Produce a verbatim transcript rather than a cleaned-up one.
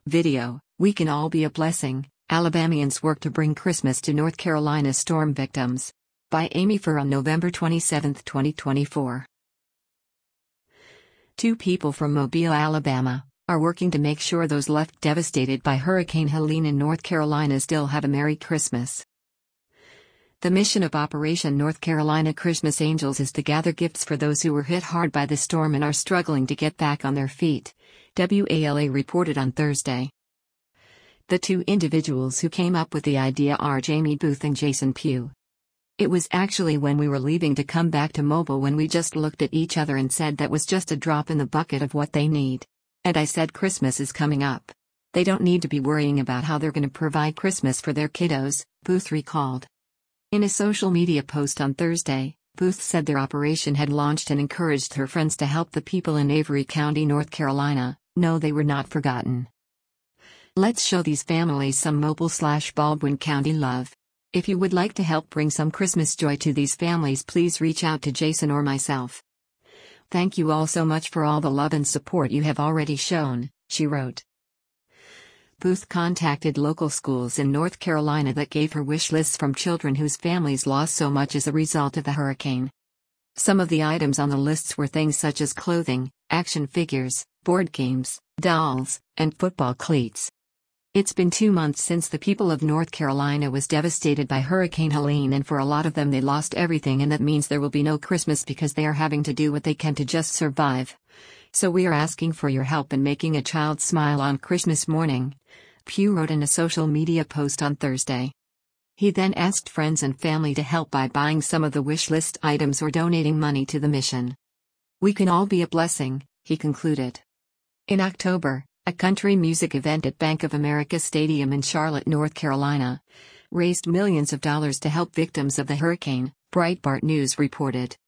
Video, We Can All Be a Blessing, Alabamians Work to Bring Christmas to North Carolina Storm Victims. By Amy Furr on November twenty-seventh, twenty twenty-four. Two people from Mobile, Alabama, are working to make sure those left devastated by Hurricane Helene in North Carolina still have a Merry Christmas. The mission of Operation North Carolina Christmas Angels is to gather gifts for those who were hit hard by the storm and are struggling to get back on their feet, W A L A reported on Thursday. The two individuals who came up with the idea are Jamie Booth and Jason Pugh. It was actually when we were leaving to come back to Mobile when we just looked at each other and said that was just a drop in the bucket of what they need. And I said Christmas is coming up. They don't need to be worrying about how they're going to provide Christmas for their kiddos, Booth recalled. In a social media post on Thursday, Booth said their operation had launched and encouraged her friends to help the people in Avery County, North Carolina, know they were not forgotten. Let's show these families some Mobile/Baldwin County love. If you would like to help bring some Christmas joy to these families, please reach out to Jason or myself. Thank you all so much for all the love and support you have already shown, she wrote. Booth contacted local schools in North Carolina that gave her wish lists from children whose families lost so much as a result of the hurricane. Some of the items on the lists were things such as clothing, action figures, board games, dolls, and football cleats. It's been two months since the people of North Carolina was devastated by Hurricane Helene, and for a lot of them they lost everything, and that means there will be no Christmas because they are having to do what they can to just survive. So we are asking for your help in making a child smile on Christmas morning, Pugh wrote in a social media post on Thursday. He then asked friends and family to help by buying some of the wish list items or donating money to the mission. We can all be a blessing, he concluded. In October, a country music event at Bank of America Stadium in Charlotte, North Carolina, raised millions of dollars to help victims of the hurricane, Breitbart News reported.